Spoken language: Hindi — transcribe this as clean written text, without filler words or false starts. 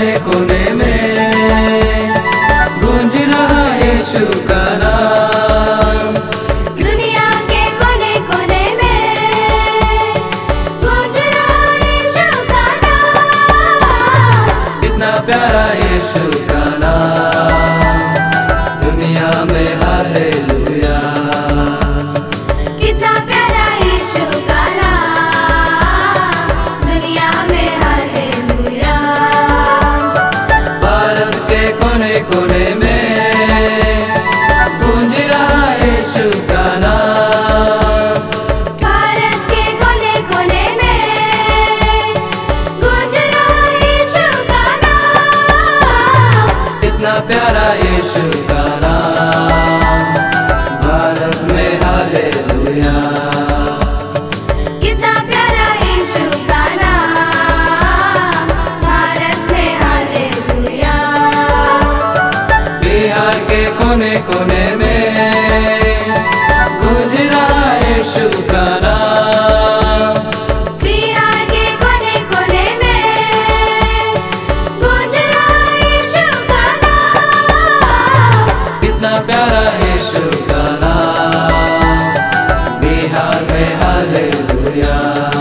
कोने कोने में गूंज रहा यीशु का नाम। दुनिया के कोने कोने में गूंज रहा यीशु का नाम। कितना प्यारा यीशु का नाम, दुनिया में हालेलुया। कितना प्यारा यीशु का नाम, दुनिया में हालेलुया। भारत के कोने कोने में गूंज रहा यीशु का नाम। भारत के कोने कोने में गूंज रहा यीशु का नाम। कितना प्यारा यीशु का नाम, भारत में हालेलुया। कितना प्यारा यीशु का नाम, भारत में हालेलुया। बिहार के कोने कोने में गूंज रहा यीशु का नाम। बिहार के कोने कोने में गूंज रहा यीशु का नाम। कितना प्यारा यीशु का नाम, बिहार में हालेलुया।